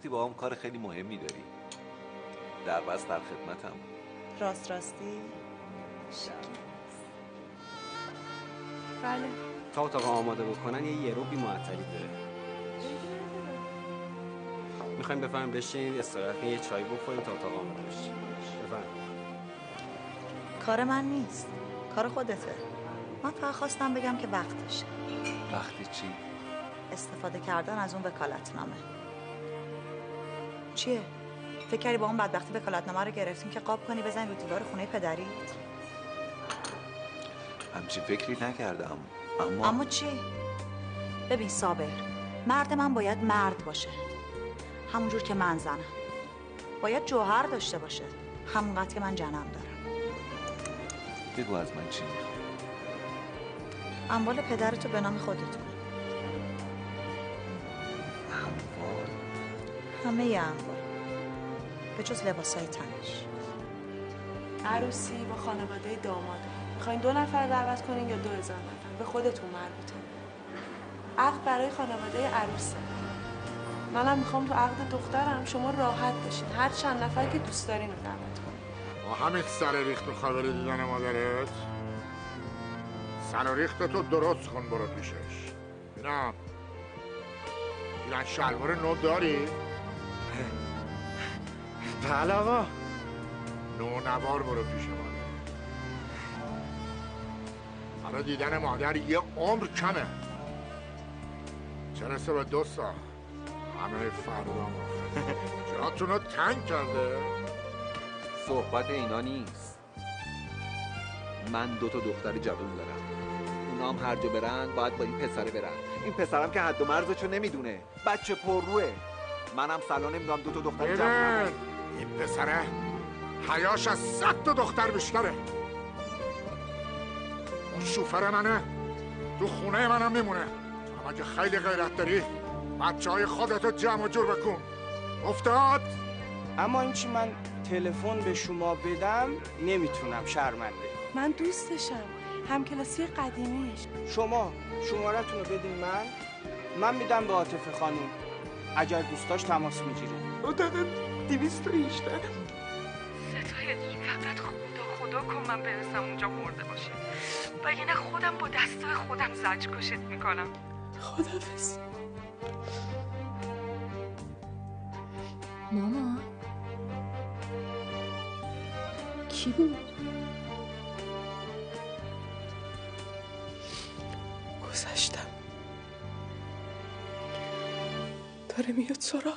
گفتی با هم کار خیلی مهمی داری. در بس در خدمتم. راستی؟ بله. تا اتاق آماده بکنن یه رو بی معطلی داره. میخوایم بفهمیم بشین استراحت کنیم، یه چای بخوریم تا اتاق آماده بشه. بفهم. کار من نیست، کار خودته. من فقط خواستم بگم که وقتشه. وقتی چی؟ استفاده کردن از اون وکالتنامه. چیه؟ فکر کردی با اون بدبختی وکالتنامه رو گرفتیم که قاب کنی بزنی رو دیوار خونه پدریت؟ همچین فکری نکردم. اما چی؟ ببین صابر، مرد من باید مرد باشه، همونجور که من زنم. باید جوهر داشته باشه، همونقدر که من جنم دارم. بگو از من چی میخوای؟ اموال پدرتو به نام خودتون. اموال؟ همه اموال به جز لباسای تنش. عروسی با خانواده داماده. میخواین 2 نفر دعوت کنین یا 2000 نفر؟ به خودتون مربوطه. عقد برای خانواده عروسه. منم میخوام تو عقد دخترم شما راحت بشین، هر چند نفر که دوست دارین رو دعوت کنین. با همین سر ریخت میخوای بری دیدن مادرت؟ سر ریخت تو درست کن برو پیشش. بینم دیدن شلوار نو داری؟ بله آقا. نو نوار برو پیش مادر. برای دیدن مادر یه عمر کمه، چرسه به 2 سال. همه فردا جاتون رو تنگ کرده. صحبت اینا نیست. من 2 تا دختر جوون دارم، اونا هم هر جا برن باید با این پسره برن. این پسرم که حد و مرزشو نمیدونه، بچه پرروه. منم سلا نمیدونم 2 تا دختر جوون. این پسره حیاش از 100 تا دختر بیشتره. اون شوفر منه، تو خونه منم میمونه. اما اگه خیلی غیرت داری بچه های خودتو جمع و جور بکن. افتاد؟ اما این چی من تلفن به شما بدم نمیتونم، شرمنده. من دوستشم، همکلاسی قدیمیش. شما شمارتون رو بدین من میدم به عاطفه خانم. اگر دوستاش تماس میگیره. اتاق 218. ستایه فقط خدا کن من برسم اونجا مرده باشه، وگرنه خودم با دستای خودم زج کشت میکنم. خداحافظ. ماما کی بود؟ گذشتم داره میاد سراغم.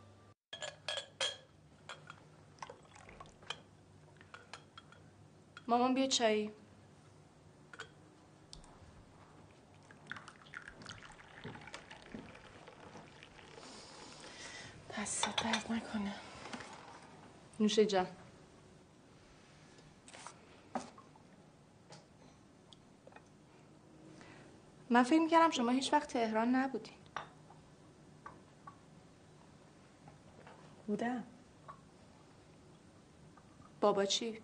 مامان بیا چایی. دست درد نکنه. نوشه جان. من فکر می‌کردم شما هیچ وقت تهران نبودین. بودم. بابا چی؟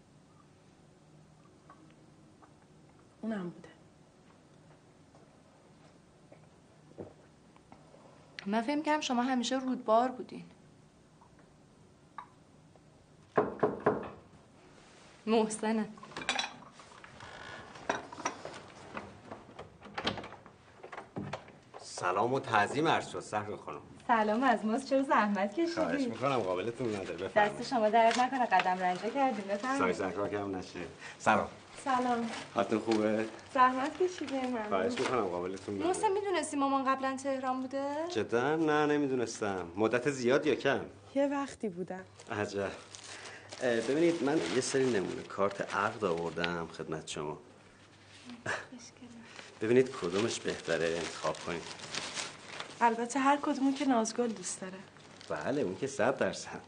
اونم بوده. من فکر می‌کردم شما همیشه رودبار بودین. محسنه. سلام و تعظیم عرض شد سهر خانم. سلام از ماست، چرا زحمت کشیدی؟ خواهش میکنم، قابلتون نداره. بفرمایید. دست شما درد نکنه، قدم رنجه کردیم. بفرمایید. سایه زنکار کم نشه. سلام. سلام. حالتون خوبه؟ زحمت کشیدیم. خواهش میکنم، قابلتون نداره. محسن میدونستی مامان قبلا تهران بوده؟ جدا؟ نه نمیدونستم. مدت زیاد یا کم؟ یه وقتی بودم. عجب. ببینید من یه سری نمونه کارت عقد آوردم خدمت شما. ببینید کدومش بهتره انتخاب کنید. البته هر کدومون که نازگل دوست داره. بله اون که 100%.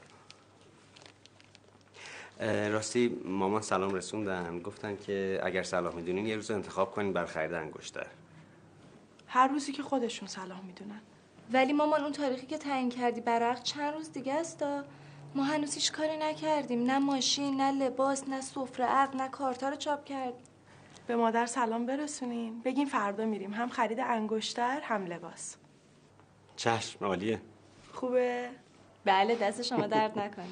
راستی مامان سلام رسوندن، گفتن که اگر صلاح میدونین یه روز انتخاب کنین بر خرید انگشتر. هر روزی که خودشون صلاح میدونن. ولی مامان اون تاریخی که تعیین کردی برای عقد چند روز دیگه است. ما هنوز هیچ کاری نکردیم، نه ماشین، نه لباس، نه سفره عقد، نه کارتا رو چاپ کردیم. به مادر سلام برسونین، بگین فردا میریم، هم خرید انگشتر هم لباس. چشم، عالیه. خوبه؟ بله دست شما درد نکنه.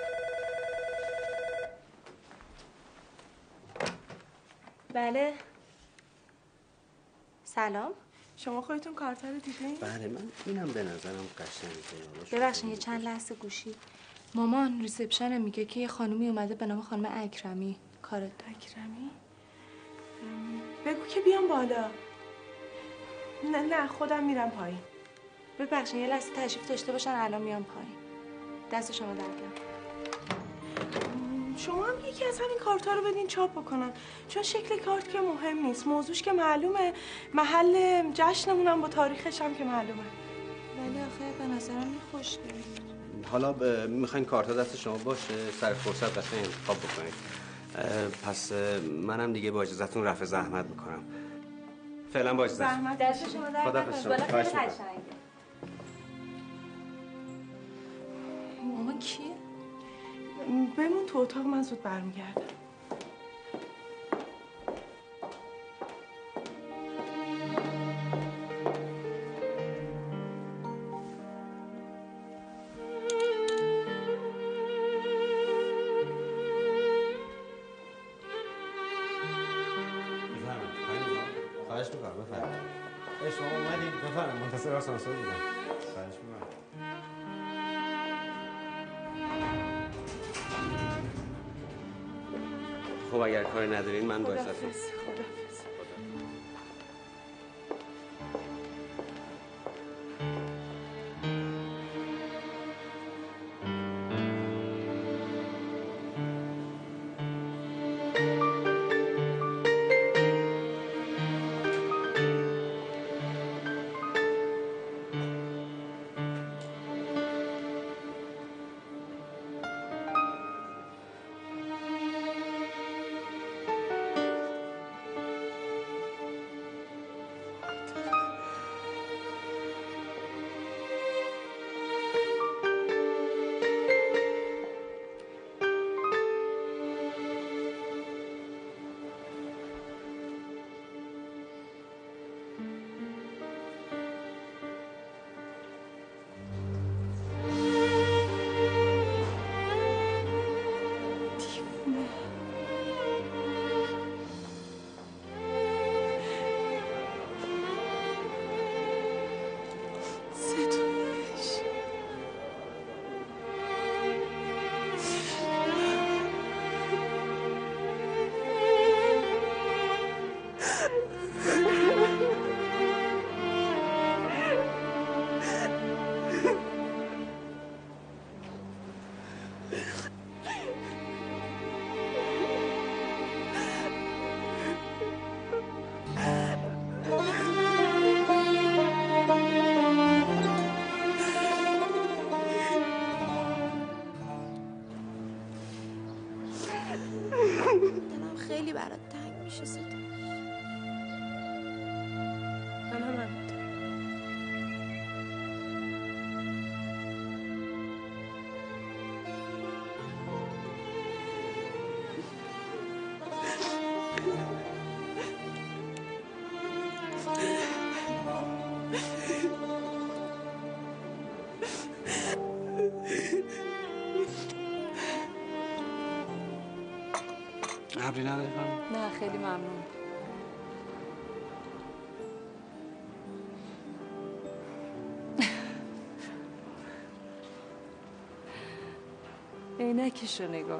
بله سلام. شما خودتون کارتا رو دیدین؟ بله من اینم به نظرم قشنگه. ببخشید یه چند لحظه گوشی. مامان ریسپشن میگه که یه خانومی اومده به نام خانم اکرمی. کارت اکرمی؟ بگو که بیام بالا. نه خودم میرم پایین. ببخشید یه لحظه تشریف داشته باشن الان میام پایین. دست شما درد نکنه. شما هم یکی از همین کارتا رو بدین چاپ بکنن، چون شکل کارت که مهم نیست، موضوعش که معلومه، محل جشنمونم با تاریخش هم که معلومه. ولی آخه به نظرم خوشگله. حالا میخواین کارتا دست شما باشه، سر فرصت قشنگ انتخاب بکنید. پس منم دیگه با اجازهتون رفع زحمت میکنم. فعلا با اجازهتون. زحمت دست شما درد نکنه. بالا خیلی قشنگه. مامان کیه؟ بمون تو اتاق، من زود برمیگردم. خواهش میکنم بفرمایید. شما اومدید بفرمایید، منتظر آسانسور بودم. خواهش میکنم. خب اگر کاری ندارین من با اجازهتون. خداحافظ. دلم خیلی برات تنگ میشه ستاره. من هم همینطور. ابری نداری خانم؟ نه خیلی ممنون. عینکشو نگاه.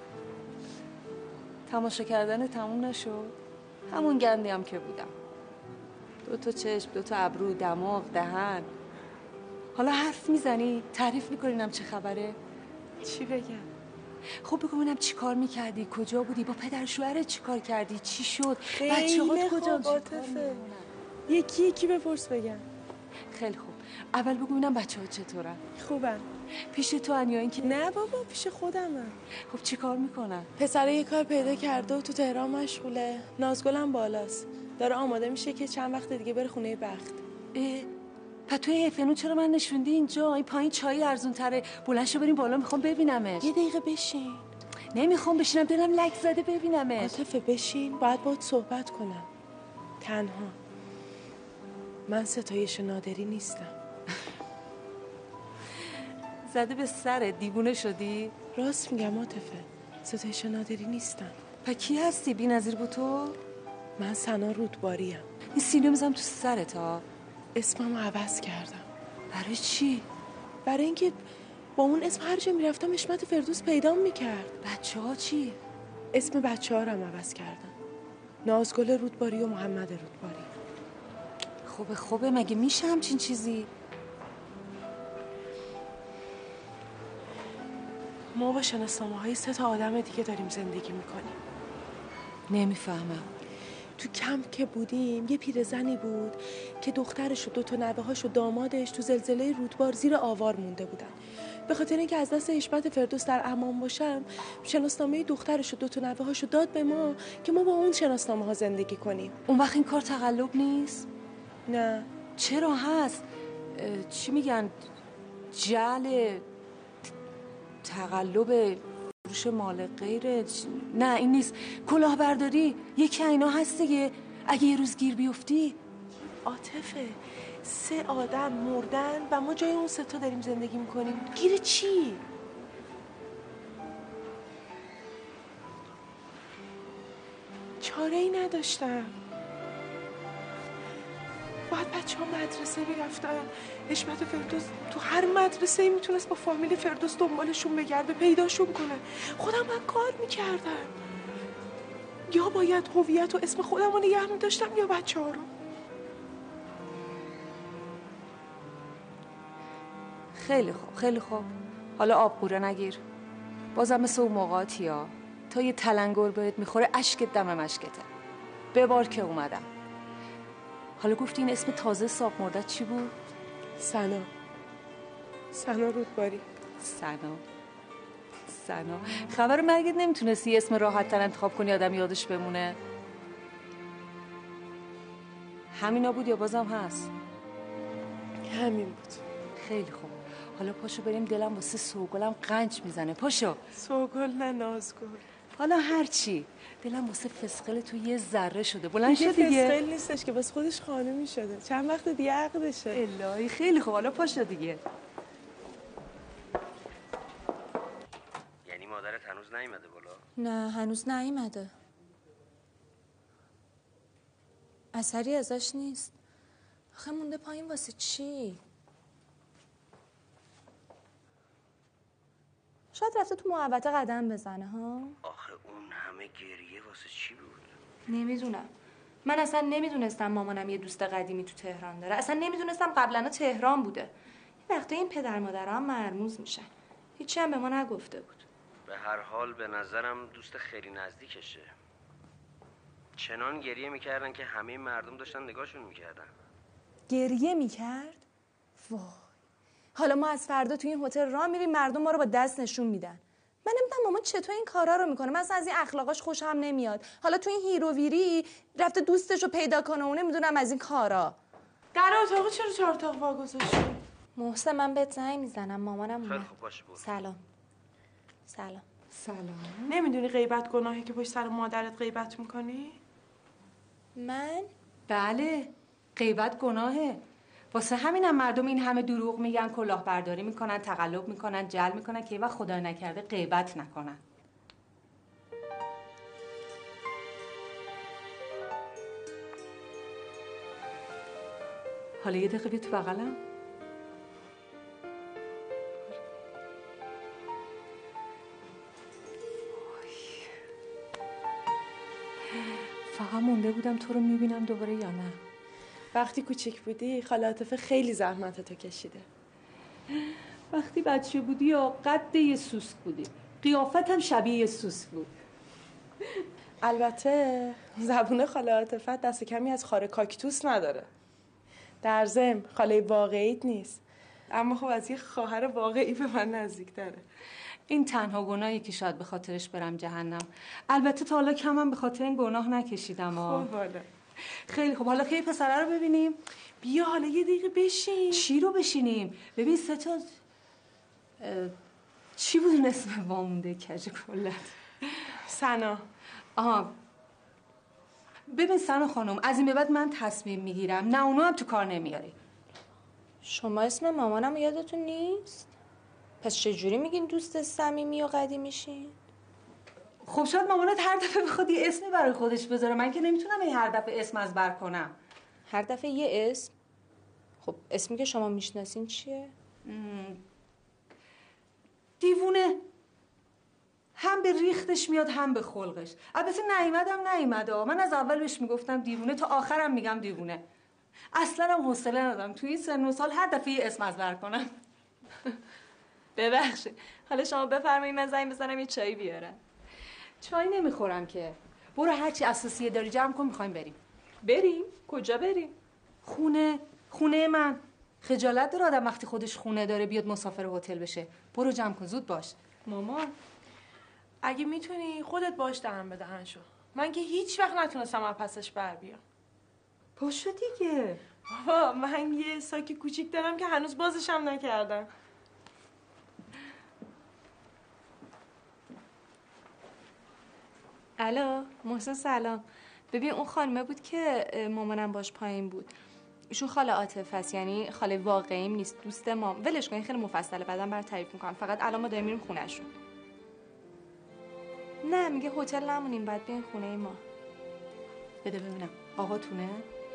تماشا کردن تموم نشد. همون گندی هم که بودم. 2 چشم، 2 ابرو، دماغ، دهن. حالا حرف میزنی؟ تعریف میکنینم چه خبره؟ چی بگم؟ خب بگو ببینم چی کار میکردی؟ کجا بودی؟ با پدر شوهرت چی کار کردی؟ چی شد؟ خیلی بچه‌هات خوب کجا؟ عاطفه. یکی بپرس بگم. خیلی خوب. اول بگو ببینم بچه‌ها چطورن؟ خوبم. پیش تو انیا این که نه بابا پیش خودمم. خب چی کار میکنن؟ پسره یه کار پیدا کرده و تو تهران مشغوله. نازگلم بالاست. داره آماده میشه که چند وقت دیگه بره خونه بخت. پس توی هفنون چرا من نشوندی اینجا؟ این پایین چای ارزون تره. بلند شو بریم بالا، میخوام ببینمش. یه دقیقه بشین. نمیخوام بشینم، دلم لک زده ببینمش. عاطفه بشین، باید باهات صحبت کنم. تنها. من ستایش نادری نیستم. زده به سرت دیوونه شدی؟ راست میگم عاطفه، ستایش نادری نیستم. و کی هستی بی‌نظیر با تو؟ من سنا رودباریم. این سینو میزم تو سرت ها. اسممو عوض کردم. برای چی؟ برای اینکه با اون اسم هر جا میرفتم حشمت فردوس پیدام میکرد. بچه ها چی؟ اسم بچه ها رو هم عوض کردم. نازگل رودباری و محمد رودباری. خوبه مگه میشه همچین چیزی؟ ما با شناسنامه‌های 3 آدم دیگه داریم زندگی میکنیم. نمیفهمم. تو کمپ که بودیم یه پیرزنی بود که دخترش و 2 نوه‌هاش و دامادش تو زلزله رودبار زیر آوار مونده بودن. به خاطر اینکه از دست حشمت فردوس در امان باشم، شناسنامه دخترش و 2 نوه‌هاش رو داد به ما که ما با اون شناسنامه‌ها زندگی کنیم. اون وقت این کار تقلب نیست؟ نه. چرا هست؟ چی میگن؟ جعل تقلب فروش مال غیره. نه این نیست. کلاهبرداری یکی اینا هست دیگه. اگه یه روز گیر بیفتی. عاطفه 3 آدم مردن و ما جای اون 3 داریم زندگی میکنیم. گیر چی؟ چاره ای نداشتم. باید بچه ها مدرسه میرفتن. حشمت فردوس تو هر مدرسه ای میتونست با فامیل فردوس دنبالشون بگرده، پیداشون کنه. خودم باید کار میکردم. یا باید هویت و اسم خودم رو نگه میداشتم یا بچه ها رو. خیلی خوب حالا آب قوره نگیر. بازم مثل اون موقعاتی ها تا یه تلنگر بهت میخوره اشکت دم مشکته. ببار که اومدم. حالا گفتی این اسم تازه ساق مردت چی بود؟ سنا رودباری. سنا خبر مرگت نمیتونستی اسم راحت تر انتخاب کنی آدم یادش بمونه؟ همینا بود یا بازم هست؟ همین بود. خیلی خوب. حالا پاشو بریم، دلم واسه سوگلم قنج میزنه. پاشو. سوگل نه نازگل. حالا هرچی. دلم واسه فسقل تو یه ذره شده. بلند شد دیگه. فسقل نیستش که بس خودش خانومی شده. چند وقت دیگه عقدشه. الهی خیلی خوب. حالا پاشو دیگه. یعنی مادرت هنوز نیومده بالا؟ نه هنوز نیومده. اثری ازش نیست. آخه مونده پایین واسه چی؟ شاید رفته تو محوطه قدم بزنه ها؟ آخه اون همه گریه واسه چی بود؟ نمیدونم. من اصلا نمیدونستم مامانم یه دوست قدیمی تو تهران داره. اصلا نمیدونستم قبلا تهران بوده. این وقتا این پدر مادرها مرموز میشن. هیچی هم به ما نگفته بود. به هر حال به نظرم دوست خیلی نزدیکشه. چنان گریه میکردن که همه مردم داشتن نگاهشون میکردن. گریه میکرد؟ وای. حالا ما از فردا تو این هتل راه میریم، مردم ما رو با دست نشون میدن. من نمیدونم مامان چطور این کارا رو میکنه. من اصلا از این اخلاقاش خوشم نمیاد. حالا تو این هیروویری رفته دوستش رو پیدا کنه و نمیدونم از این کارا. در اتاق چرا 4 اتاق وا گذاشتی؟ محسن من بهت زنگ میزنم، مامانم اومد. خیلی خوب باشه بود. سلام. نمیدونی غیبت گناهی که پشت سر مادرت غیبت میکنی؟ من؟ بله غیبت گناهه. واسه همینم مردم این همه دروغ میگن، کلاهبرداری میکنن، تقلب میکنن، جل میکنن که وقت خدا نکرده غیبت نکنن. حالا یه دقیقه بیا تو بغلم. فقط مونده بودم تو رو میبینم دوباره یا نه. وقتی کوچیک بودی خاله عاطفه خیلی زحمتتو کشیده. وقتی بچه بودی یا قد یه سوسک بودی، قیافت هم شبیه یه سوسک بود. البته زبون خاله عاطفه دست کمی از خار کاکتوس نداره. در ضمن خاله واقعیت نیست، اما خب از یه خواهر واقعی به من نزدیک‌تره. این تنها گناهی که شاید به خاطرش برم جهنم. البته تا حالا کم هم به خاطر این گناه نکشیدم. خب حالا خیلی خب. حالا کی پسره رو ببینیم؟ بیا حالا یه دقیقه بشین. چی رو بشینیم؟ ببین 3 تا چی بود اسم وامونده کج کلت؟ سنا. آها ببین سنا خانم، از این به بعد من تصمیم میگیرم، نه اونو هم تو کار نمیاری. شما اسم مامانم یادتون نیست؟ پس چجوری میگین دوست صمیمی و قدیمیشین؟ خب شاید مامانت هر دفعه بخواد یه اسمی برای خودش بذاره، من که نمیتونم این هر دفعه اسم از بر کنم. هر دفعه یه اسم؟ خب اسمی که شما میشناسین چیه؟ دیوونه. هم به ریختش میاد هم به خلقش. البته نیومد من از اول بهش میگفتم دیوونه، تا آخرم میگم دیوونه. اصلا هم حوصله ندارم توی این سن و سال هر دفعه یه اسم از بر کنم. ببخشید، حالا شما بفرمایید من زنگ بزنم یه چایی بیارم. چای نمیخورم که. برو هرچی اساسیه داری جمع کن، میخوایم بریم. بریم؟ کجا بریم؟ خونه من. خجالت داره آدم وقتی خودش خونه داره بیاد مسافر هتل بشه. برو جمع کن، زود باش. مامان اگه میتونی خودت باش دهن به دهن شو. من که هیچ وقت نتونستم از پسش بر بیام. پاشو دیگه. بابا من یه ساک کوچیک دارم که هنوز بازش هم نکردم. الو محسن سلام. ببین اون خانمه بود که مامانم باش پایین بود. ایشون خاله عاطف است، یعنی خاله واقعیم نیست، دوست مام. ولش کن، خیلی مفصله، بعدم برات تعریف میکنم. فقط الان ما داریم میریم خونه‌شون. نه میگه هتل نمونیم، بعد بیاین خونه ما. بده ببینم. آقاتونه؟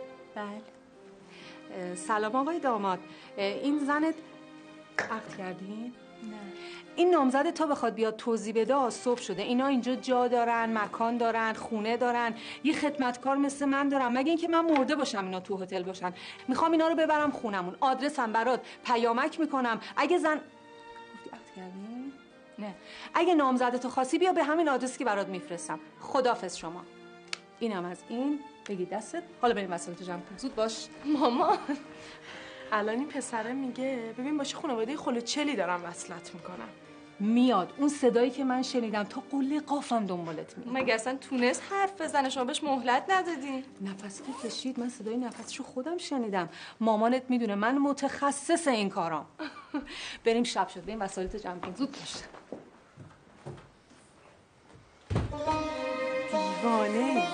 بله. سلام آقای داماد. این زنت عقد کردین؟ نه. این نامزد تا بخواد بیاد توضیح بده صبح شده. اینا اینجا جا دارن، مکان دارن، خونه دارن، یه خدمتکار مثل من دارم، مگه اینکه من مرده باشم اینا تو هتل باشن. میخوام اینا رو ببرم خونمون. آدرسم برات پیامک میکنم. اگه گفتی عقد کردین؟ نه. اگه نامزدتو خاصی بیا به همین آدرسی که برات میفرستم. خداحافظ شما. اینم از این. بگی دستت. حالا بریم وسایلتو جمع کن. زود باش. مامان الان این پسره میگه ببین باشه خانواده خلوچلی دارم وصلت میکنم. میاد اون صدایی که من شنیدم تا قله قافم دنبالت میاد. مگه اصلا تونست حرف بزنه؟ شما بهش مهلت ندادین؟ نفس که کشید، من صدای نفسشو خودم شنیدم. مامانت میدونه من متخصص این کارام. بریم، شب شد، بریم وسایلتو جمع کن. زود باش. دیوانه.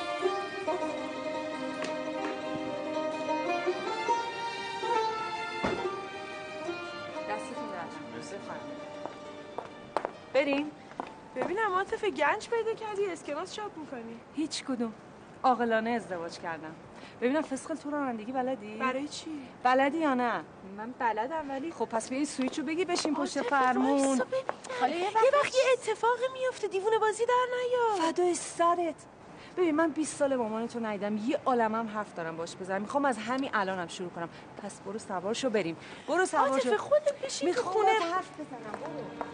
بریم. ببینم عاطفه گنج پیدا کردی اسکناس چاپ میکنی؟ هیچ کدوم. عاقلانه ازدواج کردم. ببینم فسخل تو رانندگی بلدی؟ برای چی؟ بلدی یا نه؟ من بلدم ولی خب پس بیا این سویچو بگی بشین پشت فرمون. حالا یه وقت یه اتفاقی میفته، دیوونه بازی در نیا. فدای سرت. ببین من 20 سال مامانتو ندیدم، یه عالمم حرف دارم باش بزنم. میخوام از همین الانم شروع کنم. پس برو سوار شو بریم. برو سوار شو. عاطفه خودت بشین تو خونه. میخوام حرف بزنم. برو.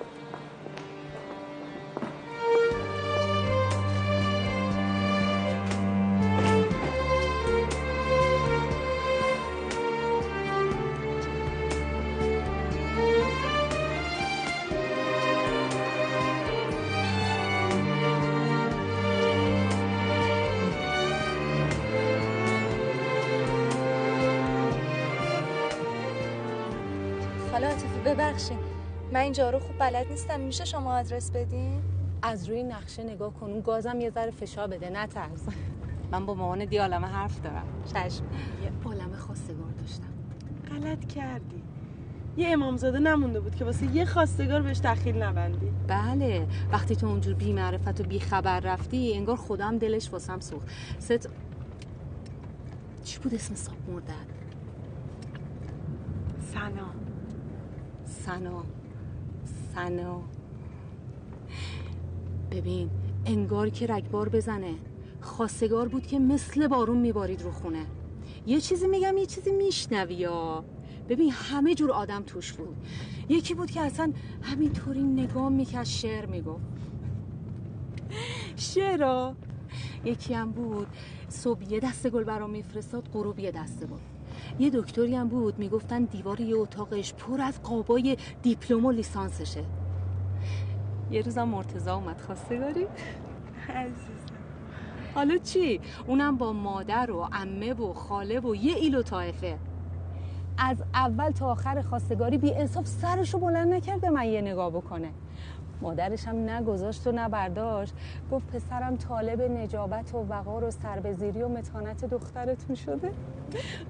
خاله عاطفه ببخشید، من اینجا رو خوب بلد نیستم، میشه شما آدرس بدین؟ از روی نقشه نگاه کن، اون گازم یه ذره فشار بده، نترس. من با مامان دی عالمه حرف دارم. چشم. یه عالمه خواستگار داشتم. غلط کردی. یه امامزاده نمونده بود که واسه یه خواستگار بهش دخیل نبندی. بله، وقتی تو اونجور بی معرفت و بی خبر رفتی انگار خدا هم دلش واسم سوخت. چی بود اسم صاحب مردن؟ سنا. ببین انگار که رگبار بزنه. خواستگار بود که مثل بارون میبارید رو خونه. یه چیزی میگم یه چیزی میشنوی یا. ببین همه جور آدم توش بود. یکی بود که اصلا همینطوری نگاه میکرد شعر میگفت. شعرا. یکی هم بود صبح یه دسته گل برام میفرستاد، غروب یه دسته گل. یه دکتری هم بود میگفتن دیوار یه اتاقش پر از قابای دیپلم و لیسانسشه. یه روزم مرتضی اومد خواستگاری. عزیزم حالا چی؟ اونم با مادر و عمه و خاله و یه ایل و طایفه. از اول تا آخر خواستگاری بی انصاف سرشو بلند نکرد به من یه نگاه بکنه. مادرش هم نگذاشت و نبرداشت، گفت پسرم طالب نجابت و وقار و سربزیری و متانت دخترتون شده.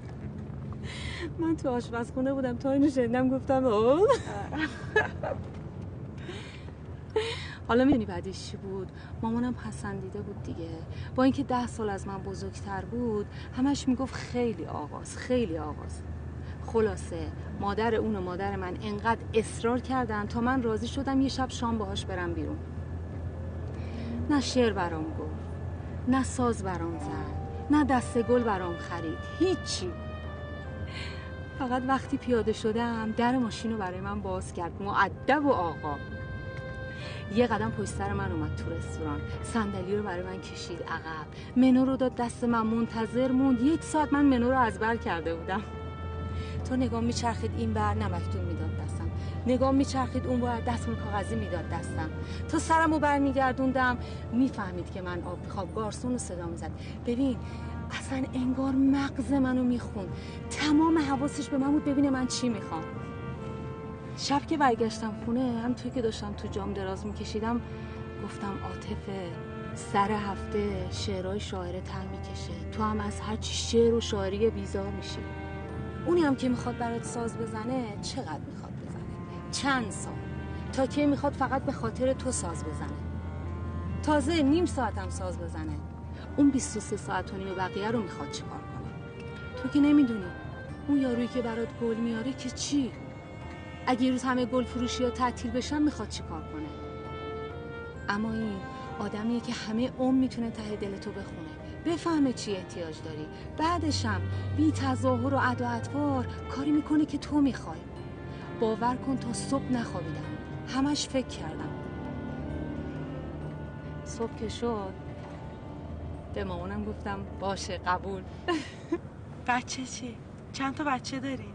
من تو آشپزخونه بودم تا اینو شنیدم گفتم اوه. حالا میدونی بعدش چی بود؟ مامانم پسندیده بود دیگه. با اینکه 10 سال از من بزرگتر بود همش میگفت خیلی آقاست، خیلی آقاست. خلاصه مادر اون و مادر من انقدر اصرار کردن تا من راضی شدم یه شب شام باهاش برم بیرون. نه شعر برام گفت، نه ساز برام زد، نه دسته گل برام خرید، هیچی. فقط وقتی پیاده شدم در ماشین رو برای من باز کرد، مؤدب و آقا. یه قدم پشت سر من اومد تو رستوران، صندلی رو برای من کشید عقب، منو رو داد دست من، منتظر موند. 1 ساعت من منو رو از بر کرده بودم. تو نگاه میچرخید این بر، نمکتون میداد دستم، نگاه میچرخید اون بر، دستمون کاغذی میداد دستم. تا سرمو برمیگردوندم میفهمید که من آب میخوام. گارسون رو صدا میزد. ببین اصلا انگار مغز منو میخوند، تمام حواسش به من بود ببینه من چی میخوام. شب که برگشتم خونه، هم توی که داشتم تو جام دراز میکشیدم گفتم عاطفه سر هفته شعرهای شاعره تر میکشه، تو هم از هر چی شعر و شاعری بیزار میشی. اونی هم که میخواد برات ساز بزنه چقدر میخواد بزنه؟ چند سال؟ تا کی میخواد فقط به خاطر تو ساز بزنه؟ تازه نیم ساعت هم ساز بزنه، اون 23 ساعت و نیم بقیه رو میخواد چیکار کنه؟ تو که نمیدونی اون یارویی که برات گل میاره که چی؟ اگه روز همه گل فروشی ها تعطیل بشن میخواد چیکار کنه؟ اما این آدمیه که همه عمر میتونه ته دلتو بخونه، بفهمه چی احتیاج داری، بعدش هم بی تظاهر و ادا اطوار کاری میکنه که تو میخوای. باور کن تا صبح نخوابیدم، همش فکر کردم. صبح که شد به مامانم گفتم باشه قبول. بچه چی؟ چند تا بچه داری؟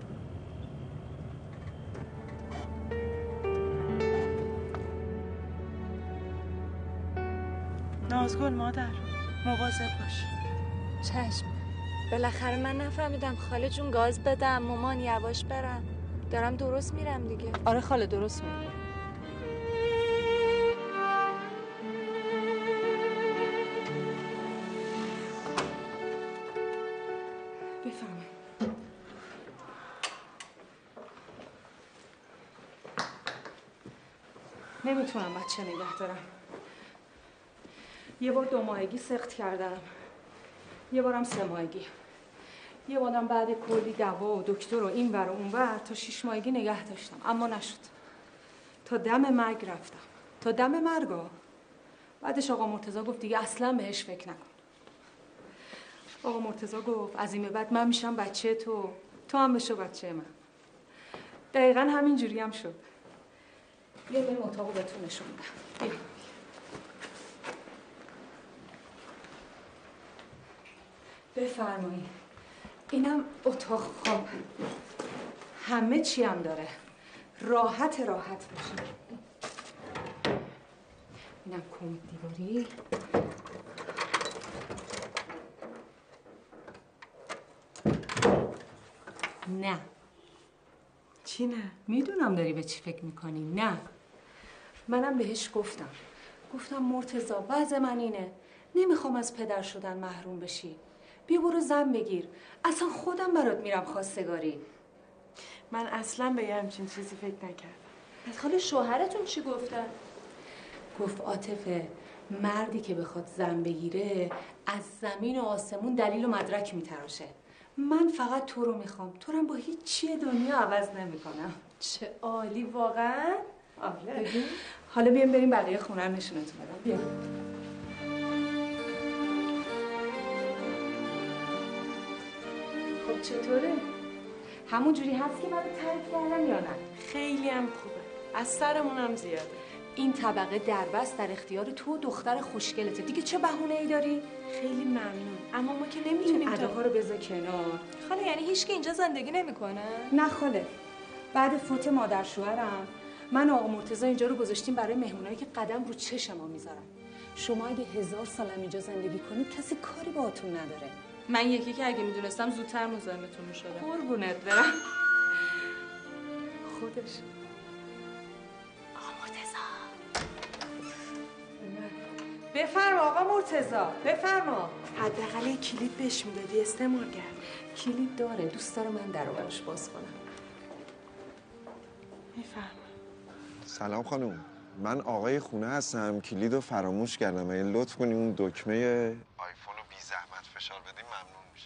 نازگل مادر مواظب باش. چشم. بالاخره من نفهمیدم خاله جون، گاز بدم مامان یواش برم. دارم درست میرم دیگه. آره خاله درست میری. بفهم. نمیتونم بچه نگه دارم. یه بار 2 ماهگی سخت کردم، یه بارم 3 ماهگی، یه بارم بعد کلی دوا و دکتر و این ور و اون ور تا 6 ماهگی نگه داشتم، اما نشد. تا دم مرگ رفتم، تا دم مرگا. بعدش آقا مرتضی گفت دیگه اصلا بهش فکر نکن. آقا مرتضی گفت از این به بعد من میشم بچه تو، تو هم بشو بچه من. دقیقا همین جوری هم شد. بیا بریم اتاقو بهتون نشون میدم. بیا. بفرمایید. اینم اتاق خواب، همه چی هم داره، راحت باشه. اینم کمد دیواری. نه. چی نه؟ میدونم داری به چی فکر میکنی. نه. منم بهش گفتم مرتضی وضع من اینه، نمیخوام از پدر شدن محروم بشی، بیا برو زن بگیر، اصلا خودم برات میرم خواستگاری. من اصلا به همچین چیزی فکر نکردم. از خاله شوهرتون چی گفتن؟ گفت عاطفه مردی که بخواد زن بگیره از زمین و آسمون دلیل و مدرک میتراشه. من فقط تو رو میخوام، تو رو با هیچ چیه دنیا عوض نمیکنم. چه عالی واقعا. آره. حالا بیایم بریم بقیه خونه رو نشونتون بدم. بیا. خب چطوره؟ همون جوری هست که من تعریف کردم یا نه؟ خیلی هم خوبه، از سرمونم زیاده. این طبقه دربست در اختیار تو دختر خوشگلته، دیگه چه بهونه‌ای داری؟ خیلی ممنون، اما ما که نمیتونیم این اداها رو بذار کنار. خاله یعنی هیچ که اینجا زندگی نمیکنه؟ نه خاله، بعد فوت مادر شوهرم من و آقا مرتضی اینجا رو گذاشتیم برای مهمونایی که قدم رو چشم ما میذارن. شما اگه 1000 سالم اینجا زندگی کنید کسی کاری باهاتون نداره. من یکی که اگه میدونستم زودتر مزاحمتون میشدم. قربونت برم. خودش آقا مرتضی. بفرما آقا مرتضی، بفرما. حداقل یه کلید بهش میدادی استعمارگر. کلید داره، دوست داره من در رو براش باز کنم. میفهم. سلام خانم، من آقای خونه هستم، کلیدو فراموش کردم. اگه لطف کنی اون دکمه آیفون رو بی زحمت فشار بدیم ممنون میشه.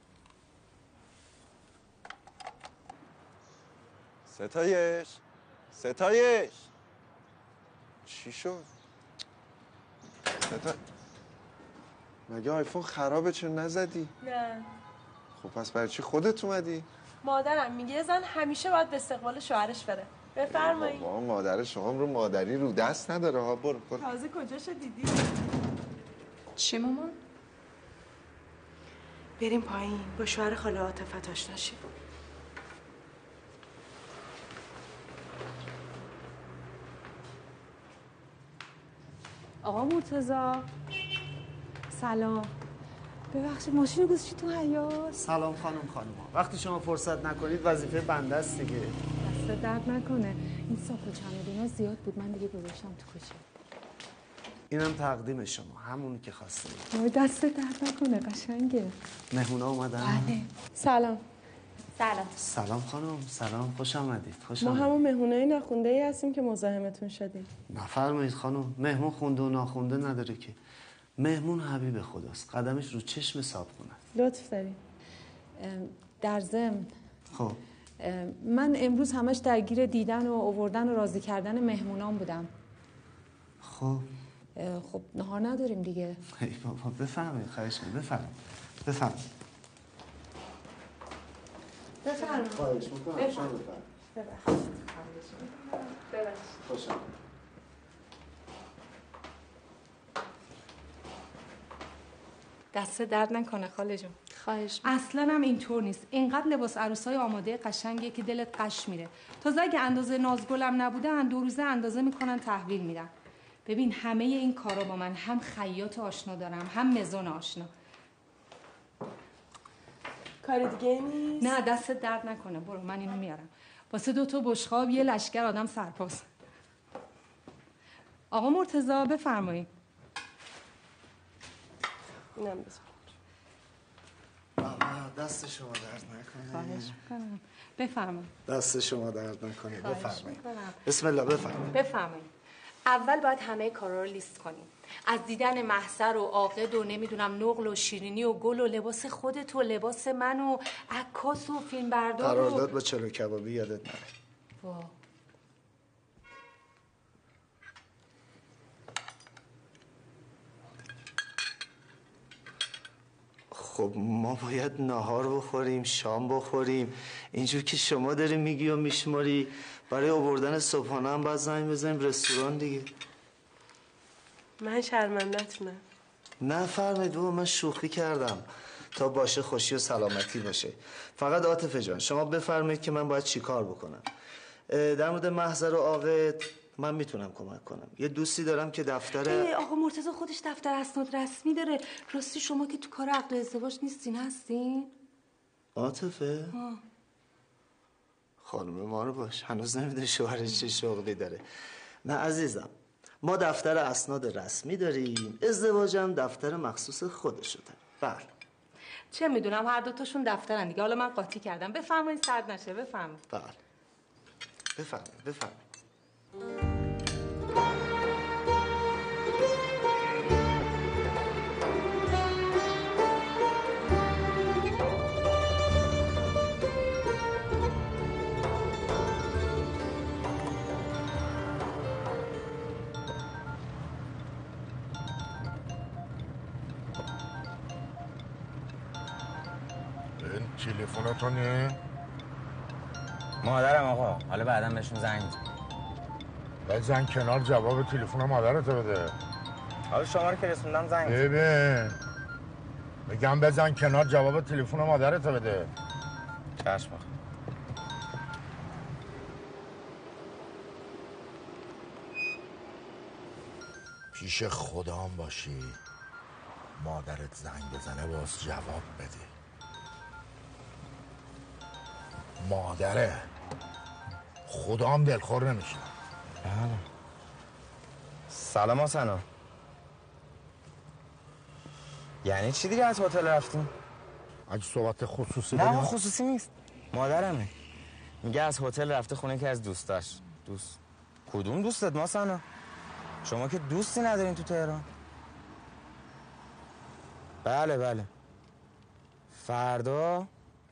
ستایش چی شد؟ مگه آیفون خرابه چرا نزدی؟ نه. خب پس برای چی خودت اومدی؟ مادرم میگه زن همیشه باید به استقبال شوهرش بره. بفرمایید. بابا مادر شما رو مادری رو دست نداره ها. برو تازه کجاشو دیدی؟ چی مامان؟ بریم پایین با شوهر خاله عاطفه آشنا شیم. آقا مرتضی سلام. ببخشید ماشین گذاشتی تو حیاط؟ سلام خانم. وقتی شما فرصت نکنید وظیفه بنده است دیگه. دست درد نکنه. این ساک و چمدونا زیاد بود، من دیگه گذاشتم تو کوچه. اینم تقدیم شما، همونی که خواستید. دست درد نکنه، قشنگه. مهمونا اومدن؟ بله. سلام. سلام خانم. سلام، خوش آمدید. ما همون مهمونای نخونده ای هستیم که مزاحمتون شدیم. نفرمایید خانم. مهمون خونده و ناخونده نداره که. مهمون حبیب خداست، قدمش رو چشم صاحبخونه است. لطف داریم. در ضمن خب من امروز همش درگیر دیدن و آوردن و راضی کردن مهمونام بودم. خب نهار نداریم دیگه. ای بابا بفرمایید، خواهش می‌کنم. بفرمایید. خواهش می‌کنم. ببخشید. خوش آمدید. دست درد نکنه خاله جون. خواهش اصلا هم اینطور نیست. اینقدر لباس عروسای آماده قشنگه که دلت قش میره. تازه اگه اندازه نازگلم نبودن 2 روزه اندازه میکنن تحویل میدن. ببین همه این کارا با من هم خیاط آشنا دارم هم مزون آشنا. کار دیگه نیست؟ نه دست درد نکنه، برو من اینو میارم. واسه 2 تا بشقاب یه لشکر آدم سرپاس. آقا مرتضی بفرمایید. اینم بذار. دست شما درد نکنه. خواهش میکنم. بفرمایید. دست شما درد نکنه. خواهش بفرمایید. میکنم. بسم الله بفرمایید. بفرمایید. اول باید همه کارا رو لیست کنیم. از دیدن محضر و عاقد و نمیدونم نقل و شیرینی و گل و لباس خودت و لباس من و عکاس و فیلم بردار و قرارداد با چلو کبابی یادت نره. وا. خب ما باید نهار بخوریم، شام بخوریم. اینجور که شما داری میگی و میشماری برای آوردن صبحانه هم باید زنگ بزنیم رستوران دیگه. من شرمنده‌تونم. نه فرمایید بابا، من شوخی کردم تا باشه خوشی و سلامتی باشه. فقط عاطفه جان شما بفرمایید که من باید چی کار بکنم. در مورد محضر و عاقد من میتونم کمک کنم. یه دوستی دارم که دفتر آقا مرتضی خودش دفتر اسناد رسمی داره. راستی شما که تو کار عقد ازدواج نیستین هستین؟ عاطفه؟ خانم ما رو باش، هنوز نمیدونه شوهرش چه شغلی داره. نه عزیزم، ما دفتر اسناد رسمی داریم، ازدواجم دفتر مخصوص خودشو داره. بله. چه میدونم هر دوتاشون دفترن دیگه. حالا من قاطی کردم. بفرمایید سرد نشه. بفرمایید. بله. بفرمایید. این تلفنتونه؟ مادرم آقا، حالا بعدا بهشون زنگ میزنم. بزن کنار جواب تلفن مادرتو بده. حالا شما رو که رسوندم زنگ میزنم. ببین میگم بزن کنار جواب تلفن مادرتو بده. چشم. پیش خدام باشی مادرت زنگ بزنه باز جواب بده. مادره خدام دلخور نمیشه. سلام حسنا. یعنی چی دیگه از هتل رفتیم؟ اگه صحبت خصوصی نه داریم خصوصی نیست. مادرمه میگه از هتل رفته خونه که از دوستاش. دوست کدوم دوستت حسنا؟ شما که دوستی ندارین تو تهران؟ بله فردا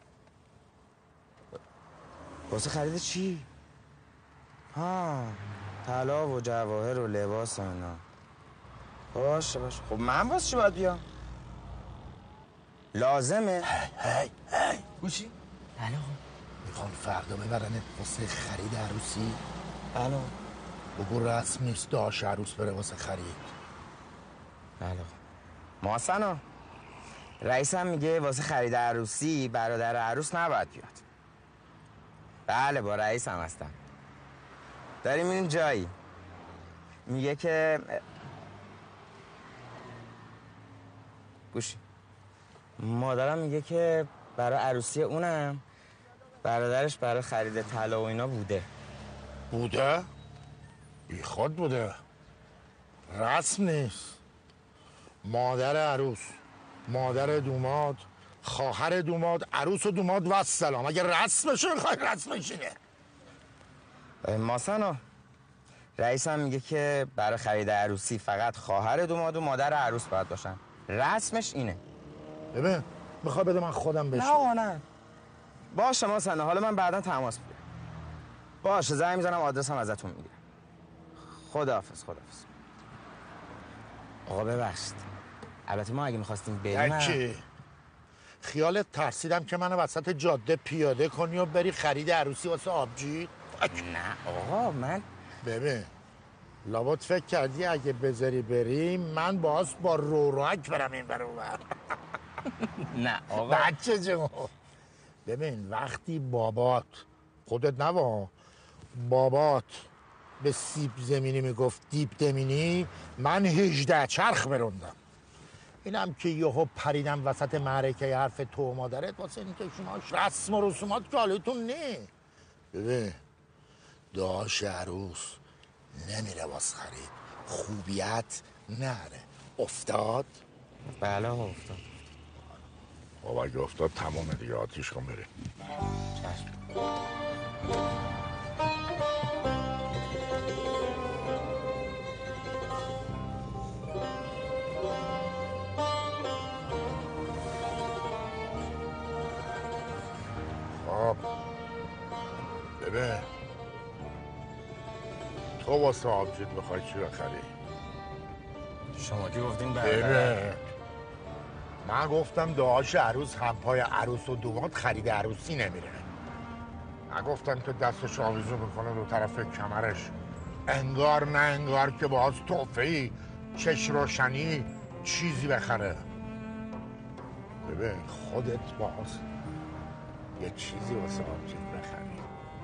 واسه خرید چی؟ طلا و جواهر و لباس و اینا. باشه خب من واسه چی باید بیام؟ لازمه؟ هی گوشی؟ بله میخوان فردا ببرنت واسه خرید عروسی؟ بله بگو رسم نیست داش عروس بره واسه خرید. بله محسنا رئیسم میگه واسه خرید عروسی برادر عروس نباید بیاد. بله با رئیسم هستم. داریم میریم جایی. میگه که گوشی مادرم میگه که برای عروسی اونم برادرش برای خرید طلا و اینا بوده. بی خود بوده. رسم نیست. مادر عروس، مادر دوماد، خواهر دوماد، عروس و دوماد و السلام. اگه رسمشه میخوای رسمش اینه. ماسانا رئیسم میگه که برای خرید عروسی فقط خواهر دوماد و مادر عروس باید باشن. رسمش اینه. ببین میخوای بده من خودم بشم. نه آقا نه. باشه ماسانا حالا من بعدا تماس میگیرم. باشه زنگ میزنم آدرسم ازتون میگیرم. خداحافظ. آقا ببخشید. البته ما اگه میخواستیم بریم چی؟ خیالت ترسیدم که منو وسط جاده پیاده کنی و بری خرید عروسی واسه آبجی؟ نه آقا من ببین لابد فکر کردی اگه بذاری بریم من باز با روراک برم این برو بر. نه آقا بچه جون ببین وقتی بابات خودت نوا بابات به سیب زمینی میگفت دیب دمینی من 18 چرخ بروندم. اینم که یهو پریدم وسط معرکه حرف تو و مادرت واسه این که شما رسم و رسومات که حالیتون نه. ببین داش عروس نمیره واسه خرید خوبیت نره. افتاد؟ بله افتاد. بابا اگه افتاد تمامه دیگه آتیش کن بریم. خب ببین تو واسه آبجیت میخوای چی بخری؟ شما که گفتین ببین من گفتم دعاش عروس همپای عروس و دوماد خرید عروسی نمیره. من گفتم که دستش آویزو میکنه دو طرف کمرش انگار نه انگار که باز توفهی چش روشنی چیزی بخره. ببین خودت باز یه چیزی واسه آبجیت بخری.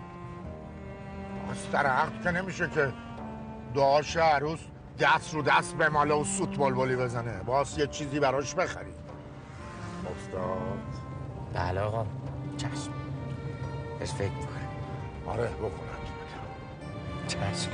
باز در عقد که نمیشه که دعاش عروس دست رو دست بماله و سوت بلبلی بزنه. باز یه چیزی براش بخری. افتاد؟ بله آقا چشم بهش فکر میکنم. آره بکنم چشم.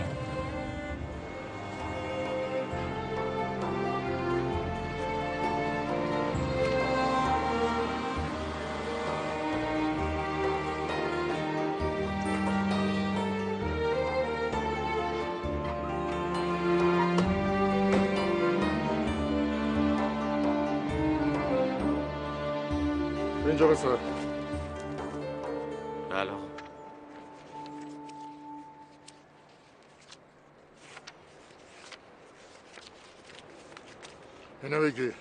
اینجا بسار. بله اینو بگیر.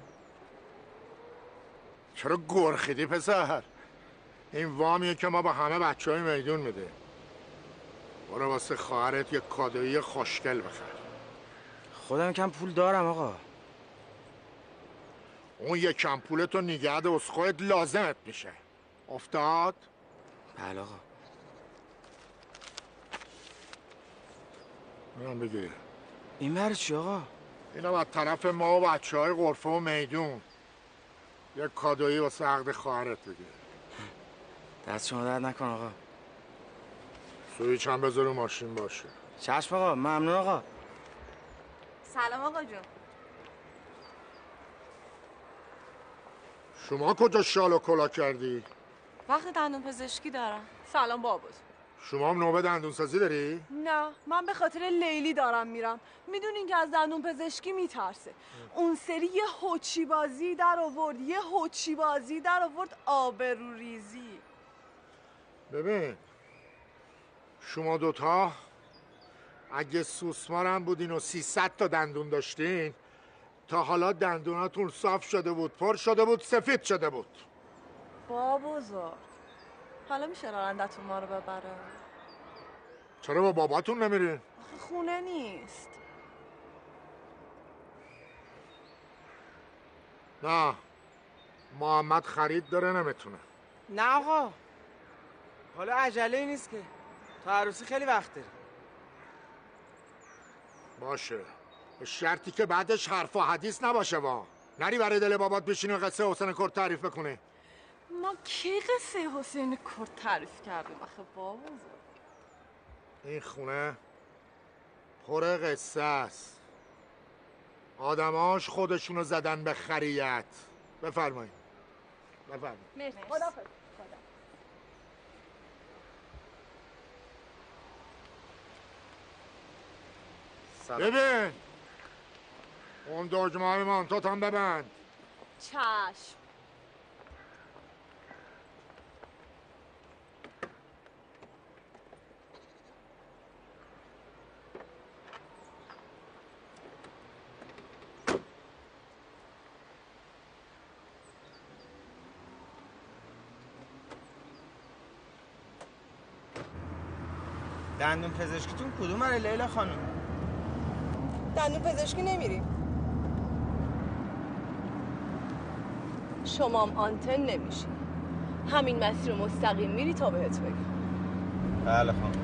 چرا گرخیدی پسر؟ این وامیه که ما با همه بچه های میدون میده. برو واسه خواهرت یه کادویی خوشگل بخر. خودم کم پول دارم آقا. اون یه کم پولتو نگهد از خودت لازمت میشه. افتاد؟ بله آقا. اینم بگیر. این برای چی آقا؟ اینم از طرف ما و بچه های غرفه و میدون. یه کادویی واسه عقد خواهرت بگیر. دست شما درد نکن آقا. سویچ هم بذار رو ماشین باشه. چشم آقا ممنون آقا. سلام آقا جون. شما کجا شال و کلا کردی؟ وقت دندون پزشکی دارم. سلام بابا. شما هم نوبه دندونسازی داری؟ نه، من به خاطر لیلی دارم میرم. میدونین که از دندون پزشکی میترسه. اون سری یه هوچی بازی در آورد، آبروریزی. ببین شما دوتا اگه سوسمارم بودین و 300 تا دندون داشتین تا حالا دندوناتون صاف شده بود، پر شده بود، سفید شده بود. با بزرگ، حالا میشه رانندتون ما رو ببره؟ چرا با باباتون نمیرین؟ آخه خونه نیست. نه، محمد خرید داره نمیتونه. نه آقا، حالا عجله نیست که، تا عروسی خیلی وقت داره. باشه، به شرطی که بعدش حرف و حدیث نباشه. نری برای دل بابات بشینی و قصه حسین کرد تعریف بکنی. ما کی قصه حسین کرد تعریف کردیم آخه بابا؟ این خونه پر قصه است. آدماش خودشونو زدن به خریت. بفرمایید. مرسی. خداحافظ. ببین اون دجمه مانتوت هم ببند. چشم. دندون پزشکیتون کدومه لیلا خانم؟ دندون پزشکی نمیریم. شما هم آنتن نمیشی. همین مسیر مستقیم میری تا بهت بگم. بله خانم.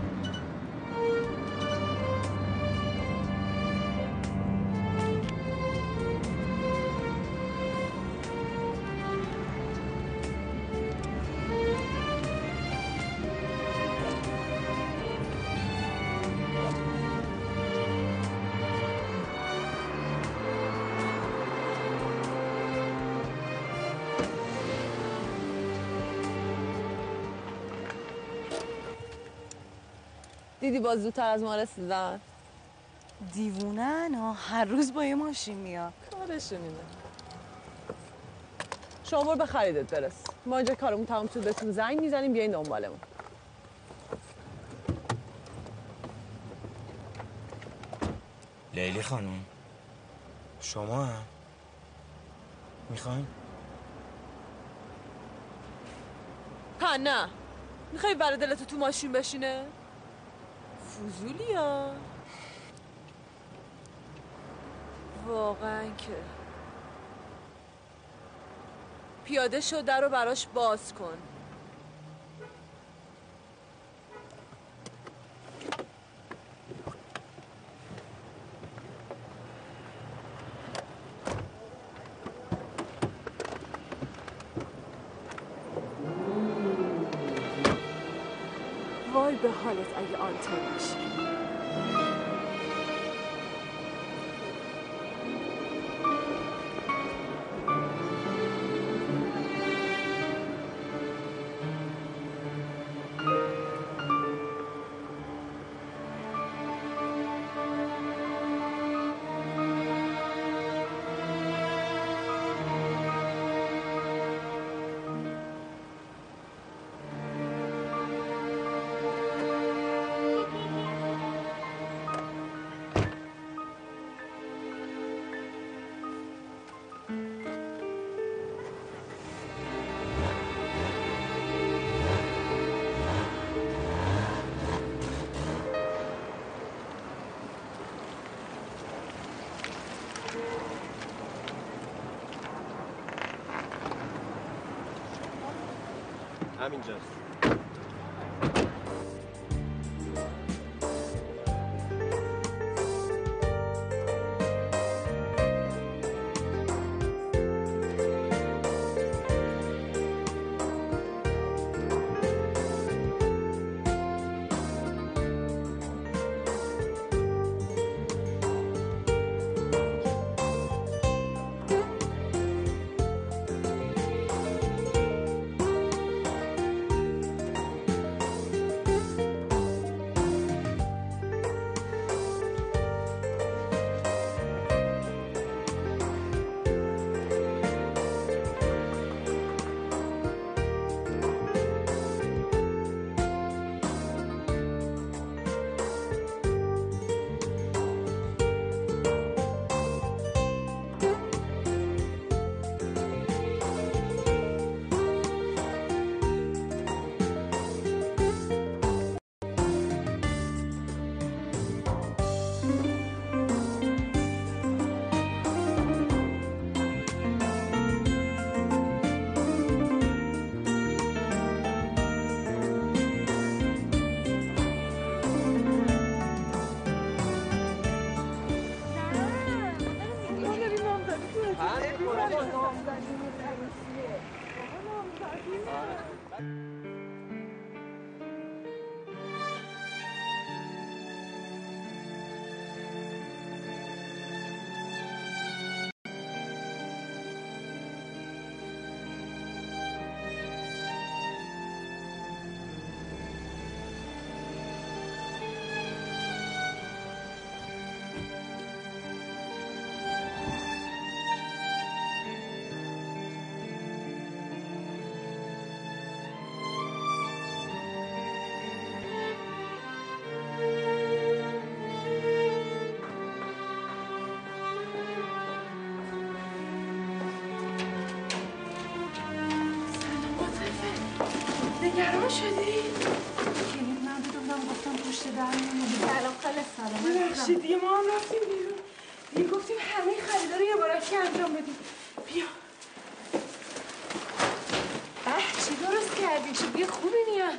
دیدی باز زودتر از ما رسیدن؟ دیوونن ها، هر روز با یه ماشین میاد. کارشون اینه. شما برو به خریدت برس. ما اینجا کارمون تمام شد بهتون زنگ میزنیم بیاین دنبالمون. لیلی خانم شما هم میخواین؟ نه میخوای برای دلتو تو ماشین بشینه؟ فضولی ها. واقعا که پیاده شو، در رو براش باز کن. وای به حالت اگه آنتن باشی. همینجاست. نگران شدی؟ کلید من بدونم گفتم پشت در میمونی. سلام خاله سلام. ببخشید دیگه ما هم رفتیم بیرون. دیگه گفتیم همه خریدا رو یه بارکی انجام بدیم. بیا. چی درست کردی؟ چی بیا خوبی نیا.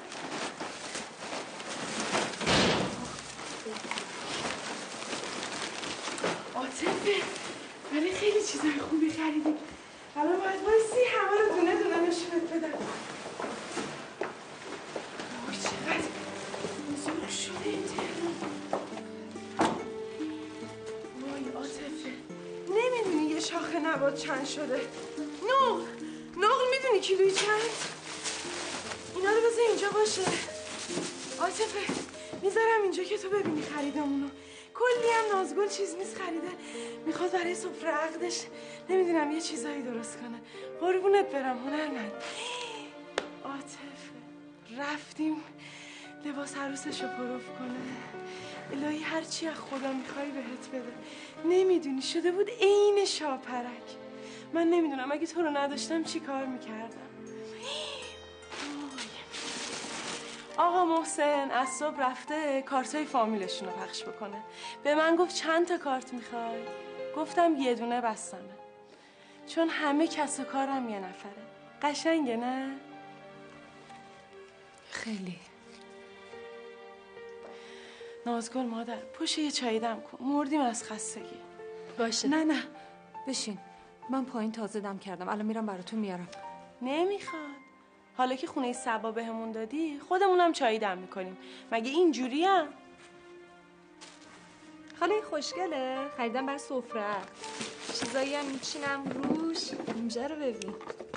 عاطفه ولی خیلی چیزای خوبی خریدیم. الان باید وایسی همه رو دونه دونه نشونت بدم. وای چقدر بزرگ شده این تهران. وای عاطفه نمیدونی یه شاخه نبات چند شده؟ نقل میدونی کیلویی چند؟ اینا رو بذار اینجا باشه. عاطفه میذارم اینجا که تو ببینی خریدمونو. کلی هم نازگل چیز نیست خریده. میخواد برای سفره عقدش نمیدونم یه چیزایی درست کنه. قربونت برم هنرمند. عاطفه رفتیم لباس عروسشو پروف کنه. الهی هرچی از خدا میخوای بهت بده. نمیدونی شده بود عین شاپرک. من نمیدونم اگه تو رو نداشتم چی کار میکردم. آقا محسن از صبح رفته کارتای فامیلشون رو پخش بکنه. به من گفت چند تا کارت میخوای؟ گفتم یه دونه بسمه، چون همه کس و کارم یه نفره. قشنگه نه؟ خیلی. نازگل مادر پوش یه چایی دم کن، مردیم از خستگی. باشه. نه بشین، من پایین تازه دم کردم، الان میرم براتون میارم. نمیخواد. حالا که خونه صبا بهمون دادی خودمونم چایی دم میکنیم. مگه اینجوری هم؟ حالا این خوشگله، خریدم برای سفره. چیزایی هم میچینم روش. اینجا رو ببین.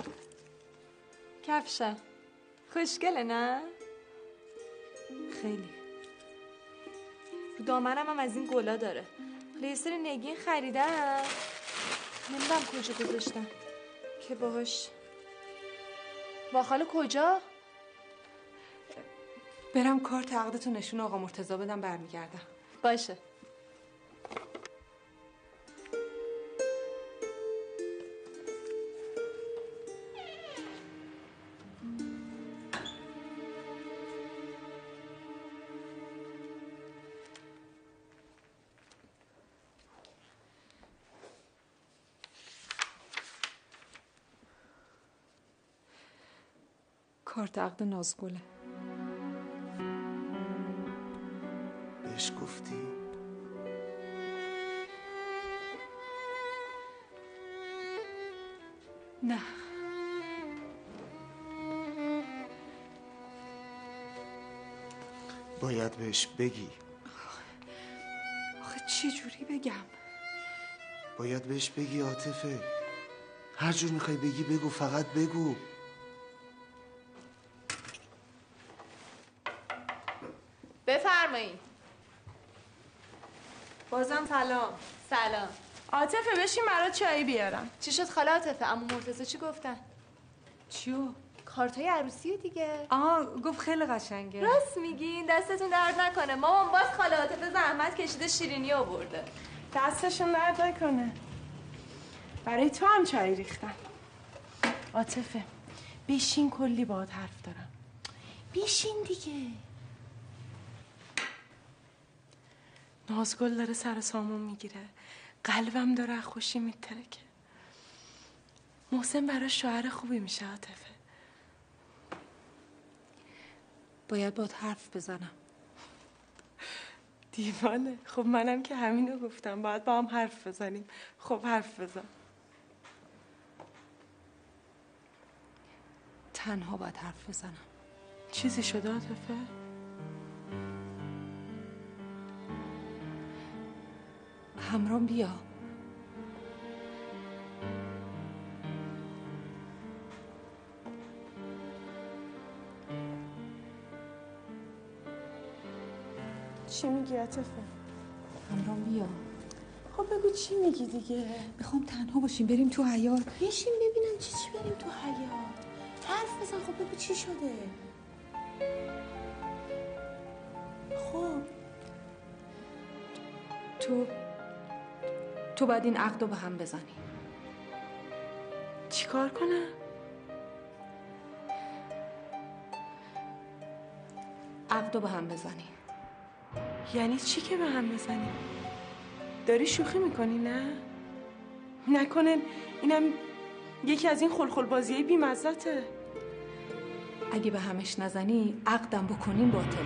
کفشم خوشگله نه؟ خیلی. رو دامنم هم از این گلا داره. حالا یه سری نگین خریدم، نمیدونم کجا گذاشتم که باهاش. با خاله کجا؟ برم کارت عقدتو نشون آقا مرتضی بدم برمیگردم. باشه. کارت عقد نازگله. بهش گفتی؟ نه. باید بهش بگی. آخه چی جوری بگم؟ باید بهش بگی عاطفه. هر جور میخوای بگی بگو، فقط بگو. بفرمایید. بازم سلام. سلام. عاطفه بشین برات چایی بیارم. چی شد خاله عاطفه؟ عمو مرتضی چی گفتن؟ چیو؟ کارتای عروسی دیگه. گفت خیلی قشنگه. راست میگین؟ دستتون درد نکنه. مامان باز خاله عاطفه زحمت کشیده شیرینی آورده. دستشون درد نکنه. برای تو هم چای ریختم. عاطفه بشین، کلی باهات حرف دارم. بشین دیگه. نازگل داره سر سامون میگیره، قلبم داره از خوشی میترکه. محسن براش شوهر خوبی میشه. عاطفه باید باهات حرف بزنم. دیوانه. خب منم که همینو گفتم، باید با هم حرف بزنیم. خب حرف بزن. تنها باید حرف بزنم. چیزی شده عاطفه؟ همرام بیا. چی میگی عاطفه؟ همرام بیا. خب بگو چی میگی دیگه؟ میخوام تنها باشیم بریم تو حیاط. بشین ببینم چی بریم تو حیاط. حرف بزن. خب بگو چی شده؟ خب تو باید این عقد رو به هم بزنی. چی کار کنم؟ عقد رو به هم بزنی. یعنی چی که به هم بزنی؟ داری شوخی میکنی نه؟ نکنه اینم یکی از این خلخل بازیای بی‌مزه‌ته. اگه به همش نزنی عقدم بکنیم باطله.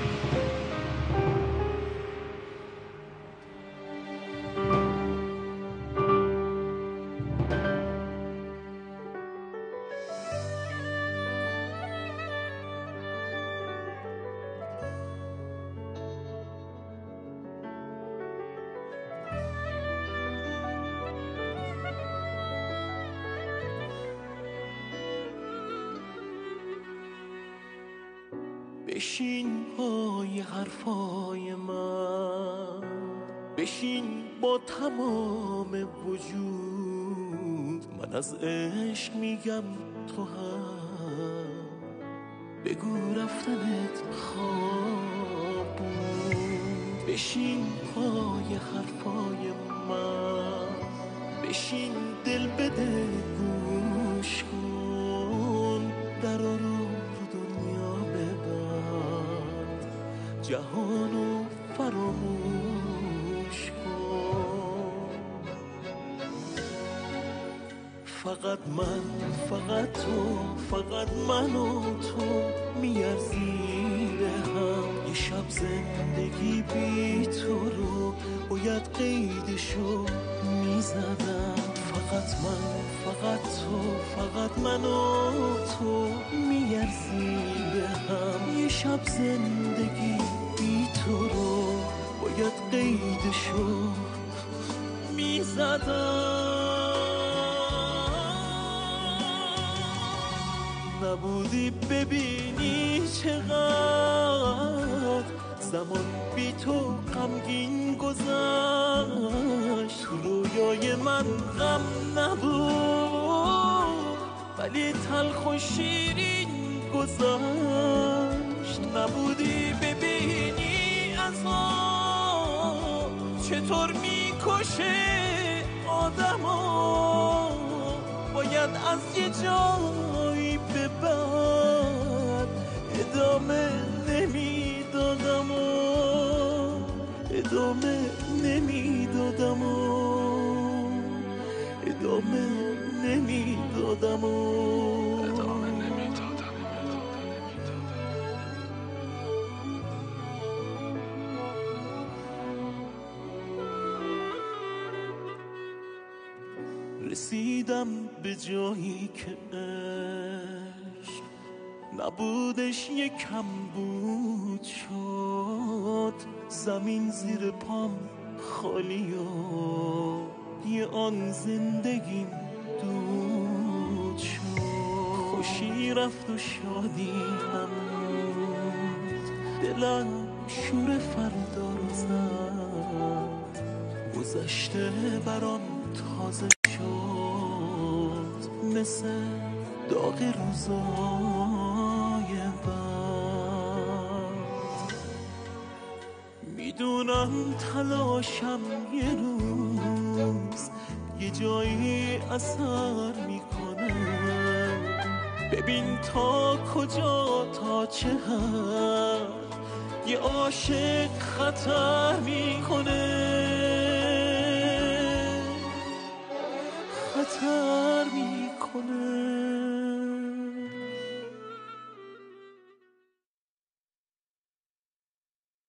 بشین پای حرفای من، بشین با تمام وجود، من از عشق میگم تو هم بگو رفتنت خواب بود. بشین پای حرفای من، بشین دل بده گوش کن، در رو جهانو فراموش کن. فقط من، فقط تو، فقط من و تو میارزیم به هم. یه شب زندگی بی تو رو باید قیدشو میزدم. فقط من، فقط تو، فقط من و تو میارزیم به هم. یه شب زندگی بی تو رو باید قیدشو میزدم. نبودی ببینی چقدر زمان بی تو غمگین گذشت. تو رویای من غم نبود ولی تلخ و شیرین گذشت. نبودی ببینی عذاب چطور میکشه آدمو. باید از یه جایی به بعد ادامه نمیدادم و ادامه نمیدادم و ادامه نمیدادم و ادامه نمیدادم. رسیدم به جایی که عشق نبودش یکم بود شد. زمین زیر پام خالی و یه آن زندگیم دود شد. خوشی رفت و شادی هم بود، دلم شور فردا رو زد. گذشته برام تازه شد مثل داغ روزای بعد. میدونم تلاشم یه روز یه جایی اثر میکنه. ببین تا کجا تا چه حد یه عاشق خطر میکنه. خطر میکنه.